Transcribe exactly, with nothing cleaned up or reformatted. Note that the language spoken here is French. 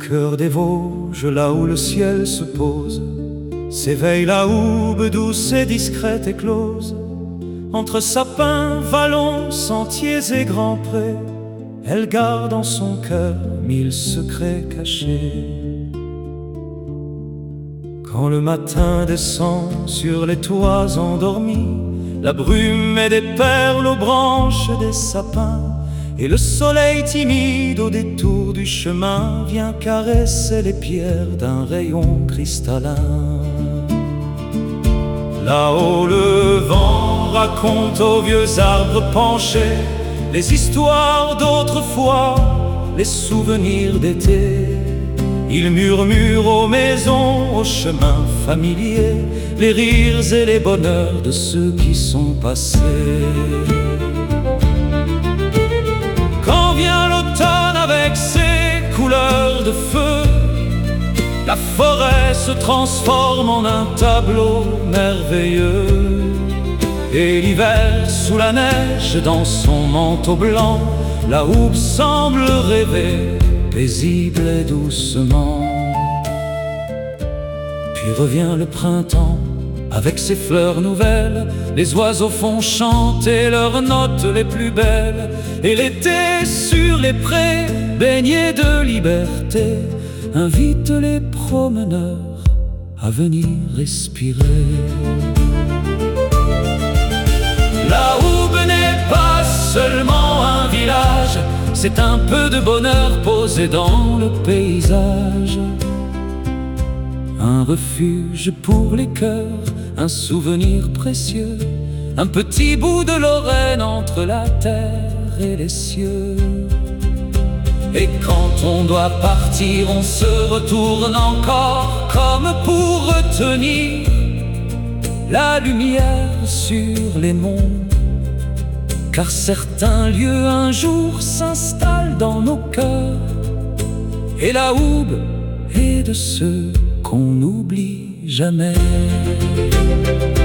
cœur des Vosges, là où le ciel se pose, s'éveille la hoube douce et discrète éclose. Entre sapins, vallons, sentiers et grands prés, elle garde en son cœur mille secrets cachés. Quand le matin descend sur les toits endormis, la brume et des perles aux branches des sapins, et le soleil timide au détour du chemin vient caresser les pierres d'un rayon cristallin. Là-haut le vent raconte aux vieux arbres penchés les histoires d'autrefois, les souvenirs d'été. Il murmure aux maisons, aux chemins familiers, les rires et les bonheurs de ceux qui sont passés. Quand vient l'automne avec ses couleurs de feu, la forêt se transforme en un tableau merveilleux. Et l'hiver sous la neige dans son manteau blanc, la hoube semble rêver paisible et doucement. Puis revient le printemps avec ses fleurs nouvelles, les oiseaux font chanter leurs notes les plus belles, et l'été sur les prés baigné de liberté invite les promeneurs à venir respirer. La hoube n'est pas seulement un village, c'est un peu de bonheur posé dans le paysage. Un refuge pour les cœurs, un souvenir précieux, un petit bout de Lorraine entre la terre et les cieux. Et quand on doit partir, on se retourne encore comme pour retenir la lumière sur les monts. Car certains lieux un jour s'installent dans nos cœurs, et la hoube est de ceux qu'on n'oublie jamais.